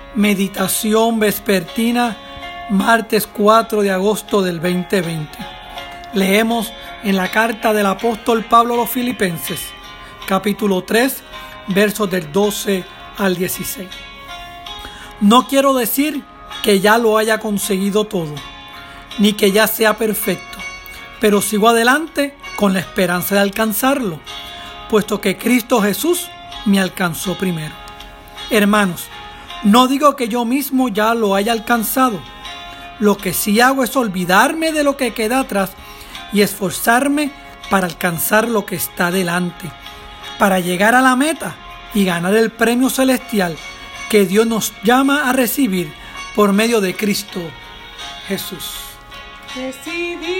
Meditación vespertina, martes 4 de agosto del 2020. Leemos en la carta del apóstol Pablo a los Filipenses, capítulo 3, versos del 12 al 16. No quiero decir que ya lo haya conseguido todo, ni que ya sea perfecto, pero sigo adelante con la esperanza de alcanzarlo, puesto que Cristo Jesús me alcanzó primero. Hermanos, no digo que yo mismo ya lo haya alcanzado. Lo que sí hago es olvidarme de lo que queda atrás y esforzarme para alcanzar lo que está delante, para llegar a la meta y ganar el premio celestial que Dios nos llama a recibir por medio de Cristo Jesús. Decidido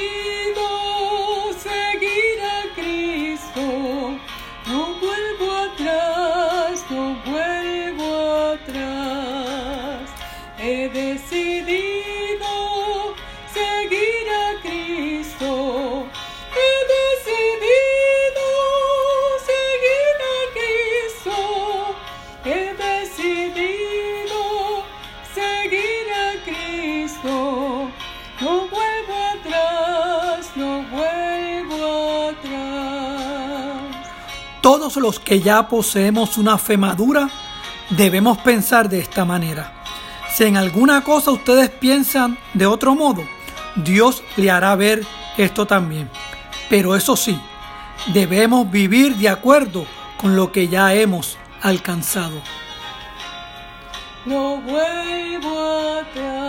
seguir a Cristo, no vuelvo atrás, no vuelvo atrás. He decidido seguir a Cristo, he decidido seguir a Cristo, he decidido seguir a Cristo. No vuelvo atrás, no vuelvo atrás. Todos los que ya poseemos una fe madura debemos pensar de esta manera. Si en alguna cosa ustedes piensan de otro modo, Dios le hará ver esto también. Pero eso sí, debemos vivir de acuerdo con lo que ya hemos alcanzado. No vuelvo atrás.